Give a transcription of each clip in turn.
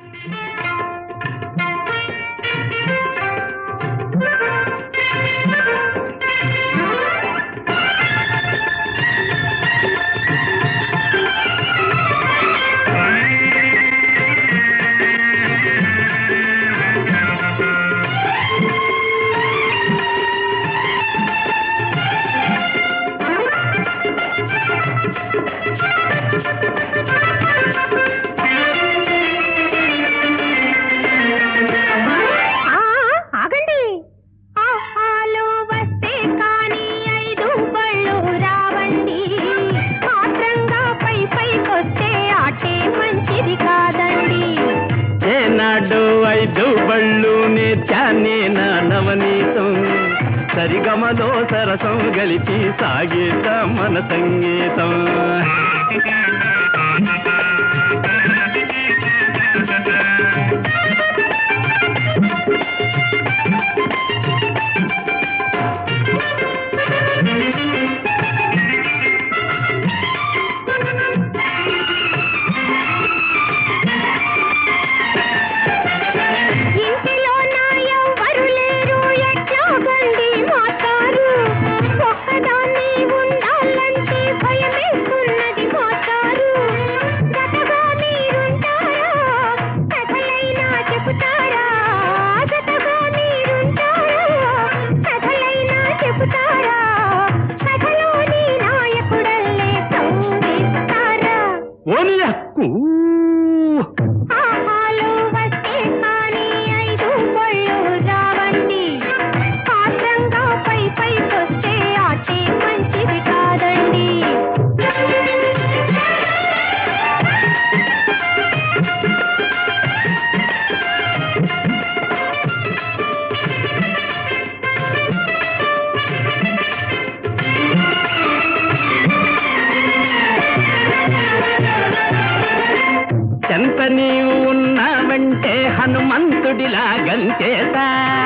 నవనీతం సరిగమలో సరసం గలిపి సాగేత మన సంగీతం చెంత నీవు ఉన్నావంటే హనుమంతుడిలా గంచేసా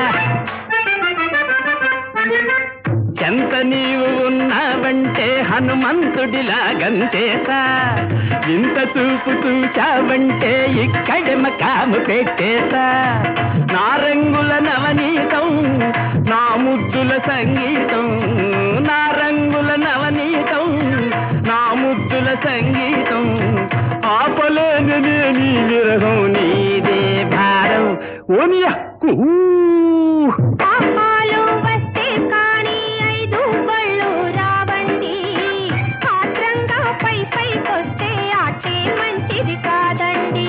చెంత నీవు ఉన్నావంటే హనుమంతుడిలా గంచేసా ఇంత చూపు చూచావంటే ఇక్కడి మకాము పెట్టేసా నా రంగుల నవనీతం నా ముద్దుల సంగీతం నా రంగుల నవనీతం నా ముద్దుల సంగీతం ఆపలేని నీ విరహం నీదే భారం ఓనియక్కు వస్తే కానీ 5 బళ్ళు రావండి ఆత్రంగా పైకొస్తే ఆటే మంచిది కాదండి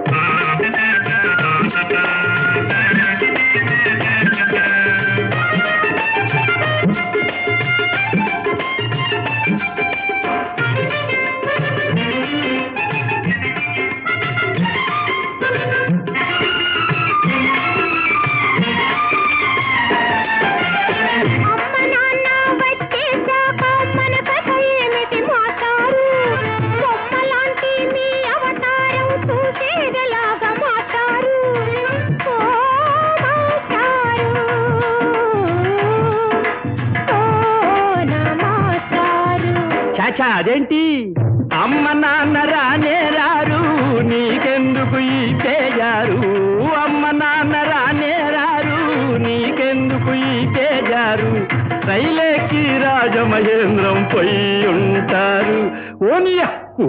అదేంటి అమ్మ నాన్న రానే రారు నీకెందుకు ఈ పేజారు అమ్మ నాన్న రానే రారు నీకెందుకు ఈ పేజారు రైలేకి రాజమహేంద్రం పోయి ఉంటారు ఓనియక్కు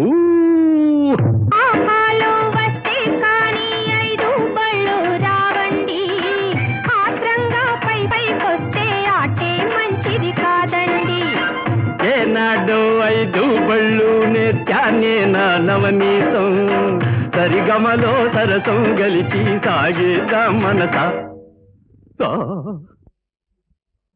వస్తే కానీ 5 బళ్ళు రావండి ఆత్రంగా పైకొస్తే ఆటే మంచిది కాదండి ఏనాడో 5 బళ్ళు నేర్చానే నా నవనీతం సరిగమలో సరసం గలిపి సాగేదా మనసా